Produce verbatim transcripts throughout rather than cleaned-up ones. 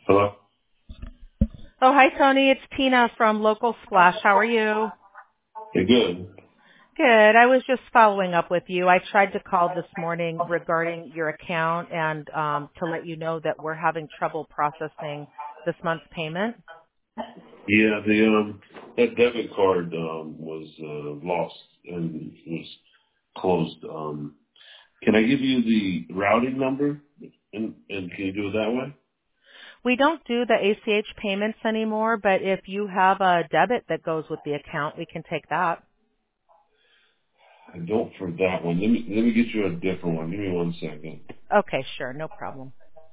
Hello? Oh, hi, Tony. It's Tina from Local Splash. How are you? Hey, good. Good. I was just following up with you. I tried to call this morning regarding your account and um, to let you know that we're having trouble processing this month's payment. Yeah, the um that debit card um was uh, lost and was closed. Um can I give you the routing number and and can you do it that way? We don't do the A C H payments anymore, but if you have a debit that goes with the account, we can take that. I don't for that one. Let me let me get you a different one. Give me one second. Okay, sure. No problem.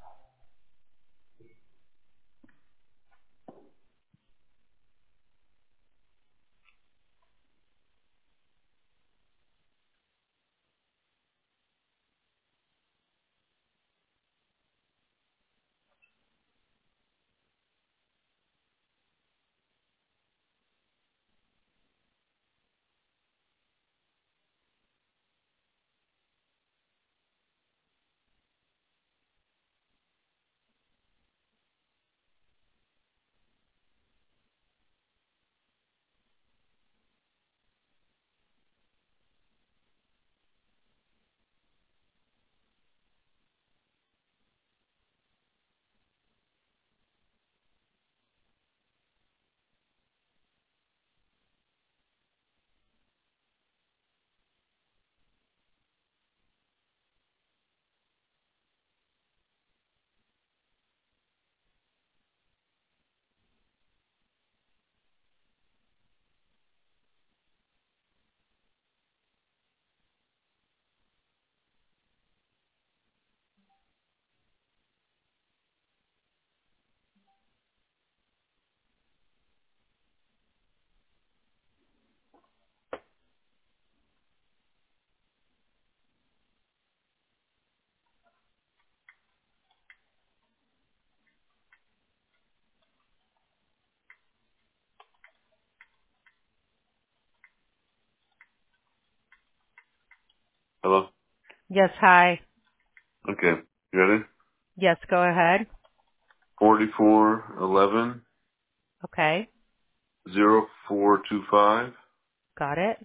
Hello? Yes, hi. Okay. You ready? Yes, go ahead. Forty four eleven Okay, zero four two five got it.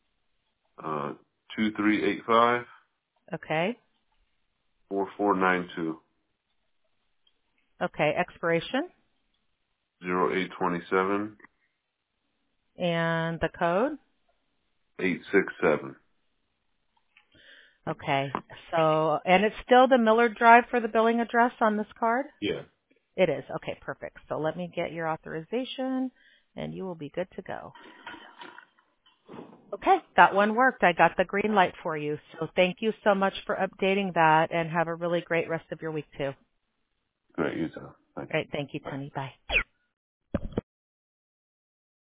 uh two three eight five Okay, four four nine two okay. Expiration zero eight twenty seven and the code. eight six seven. Okay. So, and it's still the Miller Drive for the billing address on this card? Yeah. It is. Okay, perfect. So let me get your authorization and you will be good to go. Okay, that one worked. I got the green light for you. So thank you so much for updating that and have a really great rest of your week too. All Great, you too. Thank you. right. Thank you, Bye. Tony. Bye.